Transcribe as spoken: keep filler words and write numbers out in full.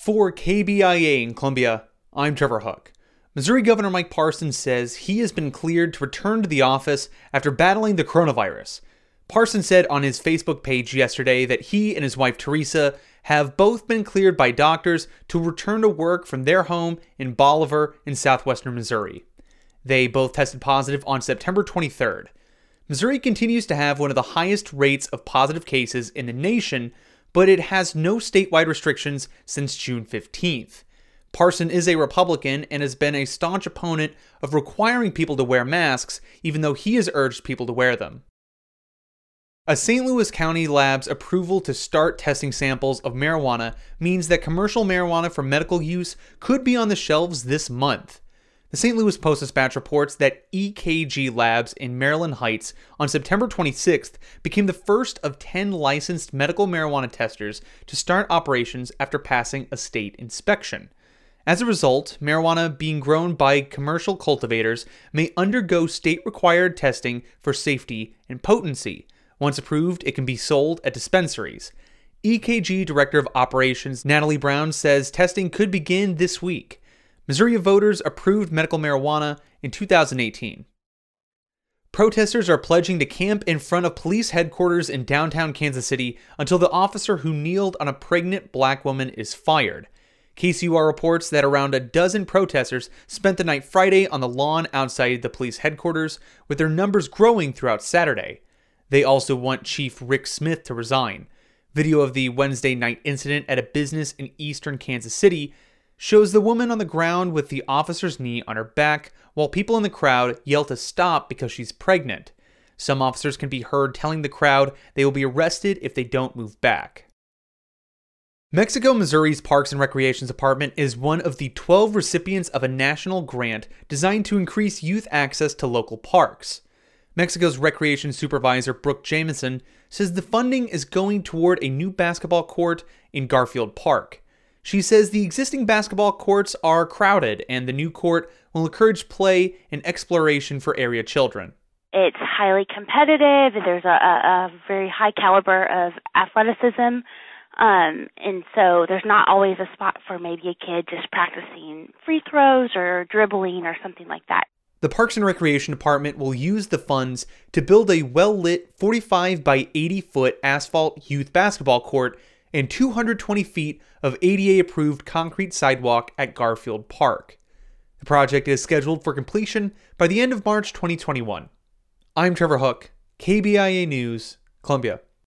For K B I A in Columbia, I'm Trevor Hook. Missouri Governor Mike Parson says he has been cleared to return to the office after battling the coronavirus. Parson said on his Facebook page yesterday that he and his wife Teresa have both been cleared by doctors to return to work from their home in Bolivar in southwestern Missouri. They both tested positive on September twenty-third. Missouri continues to have one of the highest rates of positive cases in the nation, but it has no statewide restrictions since June fifteenth. Parson is a Republican and has been a staunch opponent of requiring people to wear masks, even though he has urged people to wear them. A Saint Louis County lab's approval to start testing samples of marijuana means that commercial marijuana for medical use could be on the shelves this month. The Saint Louis Post-Dispatch reports that E K G Labs in Maryland Heights on September twenty-sixth became the first of ten licensed medical marijuana testers to start operations after passing a state inspection. As a result, marijuana being grown by commercial cultivators may undergo state-required testing for safety and potency. Once approved, it can be sold at dispensaries. E K G Director of Operations Natalie Brown says testing could begin this week. Missouri voters approved medical marijuana in two thousand eighteen. Protesters are pledging to camp in front of police headquarters in downtown Kansas City until the officer who kneeled on a pregnant black woman is fired. K C U R reports that around a dozen protesters spent the night Friday on the lawn outside the police headquarters, with their numbers growing throughout Saturday. They also want Chief Rick Smith to resign. Video of the Wednesday night incident at a business in eastern Kansas City shows the woman on the ground with the officer's knee on her back, while people in the crowd yell to stop because she's pregnant. Some officers can be heard telling the crowd they will be arrested if they don't move back. Mexico, Missouri's Parks and Recreation Department is one of the twelve recipients of a national grant designed to increase youth access to local parks. Mexico's Recreation Supervisor Brooke Jamison says the funding is going toward a new basketball court in Garfield Park. She says the existing basketball courts are crowded and the new court will encourage play and exploration for area children. It's highly competitive. There's a, a, a very high caliber of athleticism. Um, and so there's not always a spot for maybe a kid just practicing free throws or dribbling or something like that. The Parks and Recreation Department will use the funds to build a well-lit forty-five by eighty foot asphalt youth basketball court and two hundred twenty feet of A D A-approved concrete sidewalk at Garfield Park. The project is scheduled for completion by the end of March twenty twenty-one. I'm Trevor Hook, K B I A News, Columbia.